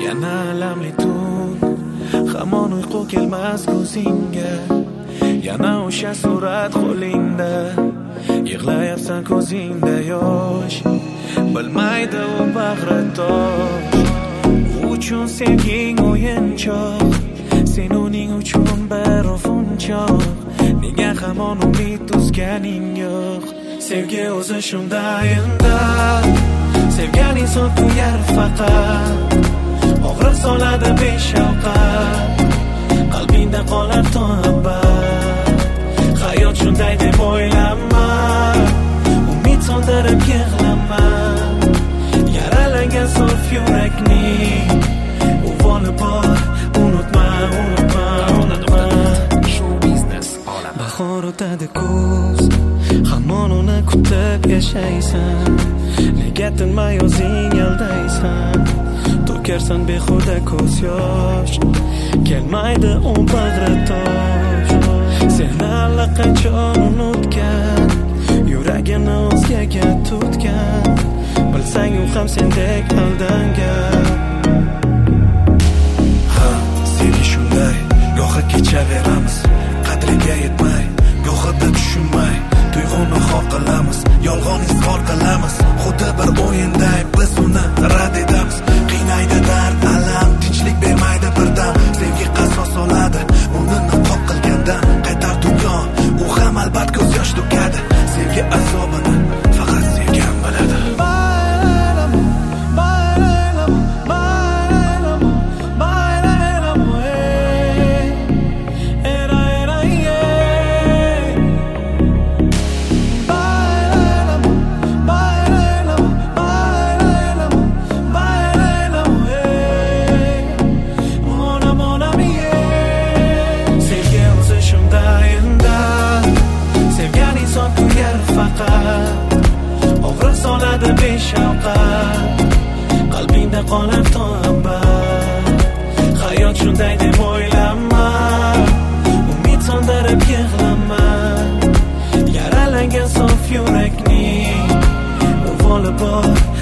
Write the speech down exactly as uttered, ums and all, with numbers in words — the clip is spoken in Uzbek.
yana alamli tun, hamon uyqu kelmas ko'zingga, yana o'sha surat qo'lingda, yig'layapsan ko'zingda yosh, bilmaydi u bag'ritosh. U uchun sevging o'yinchoq, sen uning uchun bir ofunchoq, nega hamon umid uzganing yo'q? Sevgi o'zi shunday indan, sevgan inson kuyar faqat, og'riq soladi beshafqat, qalbingda qolar to abad. Hayot shunday deb o'ylama, umid so'ndirib yig'lama, yaralangan so'f yurakning uvoli bor, unutma, unutma, unutma. Show business olam. Bahor o'tadi kuz, hamon uni kutib yashaysan, nega tinmay o'zing aldaysan, to'karsan behuda ko'z yosh, kelmaydi u bag'ritosh. Seni allaqachon unutgan, yuragini o'zgaga tutgan, bilsang u ham sendek aldangan. Ha, sevgi shunday, gohi kechaveramiz, qadriga yetmay, gohida tushunmay, tuyg'uni xor qilamiz, yolg'on izhor qilamiz, xuddi bir o'yinday biz uni rad etamiz. Qiynaydi dard, alam, tinchlik bermaydi birdam, sevgi qasos oladi uni niqob qilgandan. Qaytar dunyo, u ham albat ko'z yosh to'kadi, sevgi azobini faqat sevgan biladi. Og'riq soladi beshafqat, qalbingda qolar to abad. Hayot shunday deb o'ylama, umid so'ndirib yig'lama, yaralangan so'f yurakning uvoli bor,